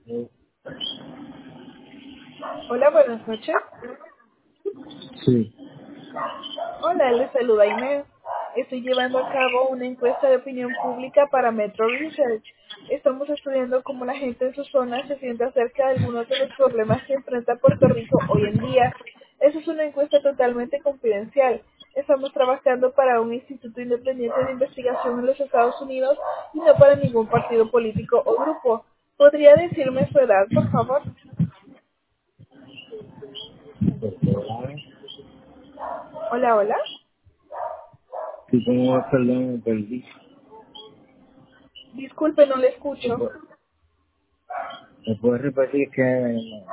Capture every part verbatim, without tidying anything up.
Eh, Hola, buenas noches. Sí, Hola, les saluda Inés. Estoy llevando a cabo una encuesta de opinión pública para Metro Research. Estamos estudiando cómo la gente en su zona se siente acerca de algunos de los problemas que enfrenta Puerto Rico hoy en día. Esa es una encuesta totalmente confidencial. Estamos trabajando para un instituto independiente de investigación en los Estados Unidos y no para ningún partido político o grupo. ¿Podría decirme su edad, por favor? perdóname. Hola, hola. Sí, como vas, perdón, me perdí. Disculpe, no le ¿Me escucho. pu- me puedes repetir que no,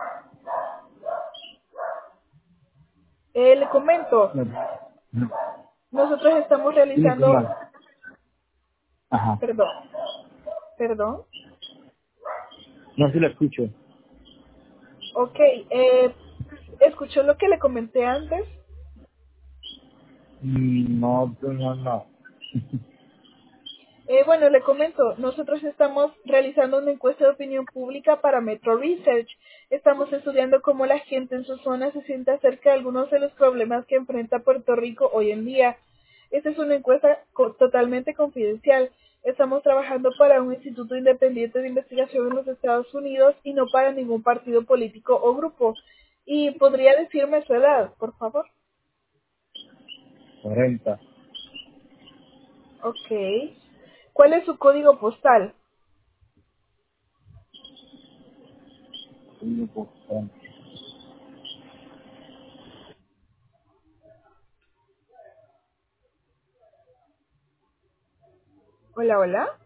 Eh, le comento, no, no, nosotros estamos sí, es realizando, mal. Ajá. perdón, perdón, No, sí lo escucho. ok, eh, escuchó lo que le comenté antes. Mm, No, no, no. Eh, bueno, le comento, nosotros estamos realizando una encuesta de opinión pública para Metro Research. Estamos estudiando cómo la gente en su zona se siente acerca de algunos de los problemas que enfrenta Puerto Rico hoy en día. Esta es una encuesta co- totalmente confidencial. Estamos trabajando para un instituto independiente de investigación en los Estados Unidos y no para ningún partido político o grupo. ¿Y podría decirme su edad, por favor? cuarenta. Ok. ¿Cuál es su código postal? Sí, pues, cuarenta. Hola, hola.